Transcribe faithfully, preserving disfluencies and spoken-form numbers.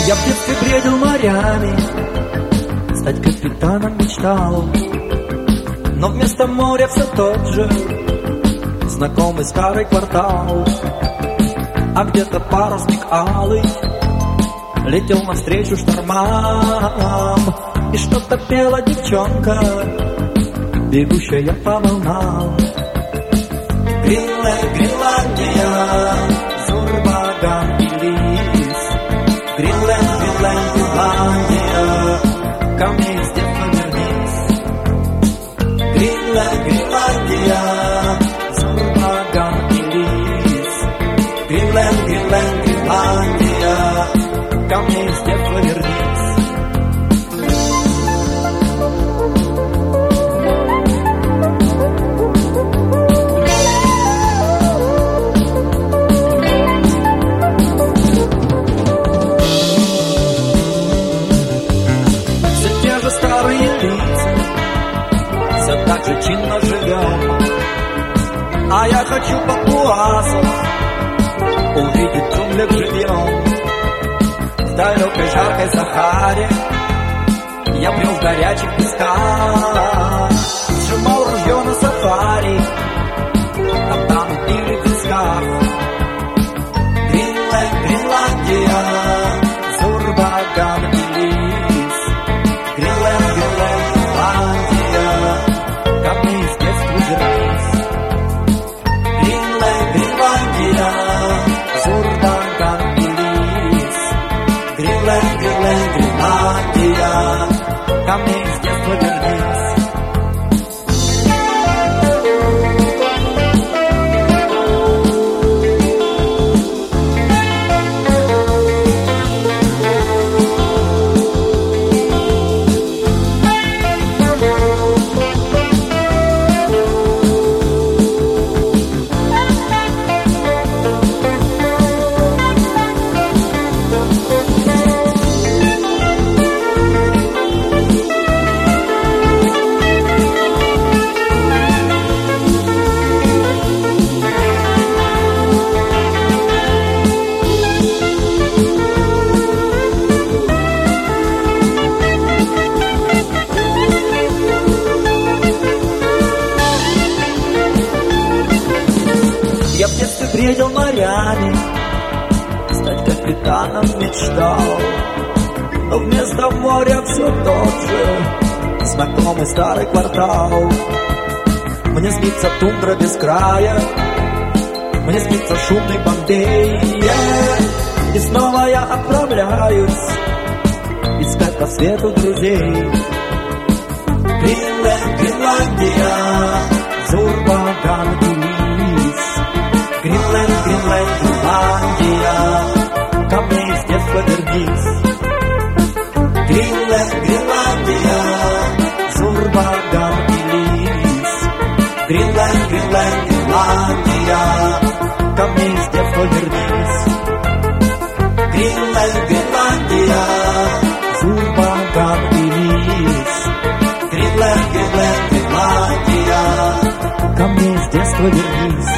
Я в детстве бредил морями, стать капитаном мечтал, но вместо моря все тот же знакомый старый квартал. А где-то парусник алый летел навстречу штормам, и что-то пела девчонка, бегущая по волнам. Гринленд, Гренландия, Зурбаган и Лис. Гринленд, Гренланд, Гренландия, ко мне из детства вернись. Гринленд, Гренландия, Зурбаган и Лис. Гринленд, Гренланд, Гренландия, ко мне из детства вернись. Старые лица, все так же чинно живем. А я хочу папуасов увидеть в джунглях живьем. В далекой жаркой Сахаре я брел в горячих песках, сжимал ружье на сафари, там там пили в песках. Гринленд, Гренландия, Зурбаган и Лис. Гринленд, Гренланд, Гренландия, ко мне из детства вернись. Гринленд, Гренландия, Зурбаган и Лис. Гринленд, Гренланд, Гренландия, ко мне из детства вернись. Я в детстве бредил морями, стать капитаном мечтал, но вместо моря все тот же знакомый старый квартал. Мне снится тундра без края, мне снится шумный Бомбей, и снова я отправляюсь искать по свету друзей. Гринленд, Гренландия, Зурбаган и Лис. Гринленд, Гренланд, Гренландия, ко мне из детства вернись. Гринленд, Гренландия, Зурбаган и Лис. Гринленд, Гренланд, Гренландия, ко мне из детства вернись. Гринленд, Гренландия, Зурбаган и Лис. Гринленд, Гренланд, Гренландия, ко мне из детства вернись.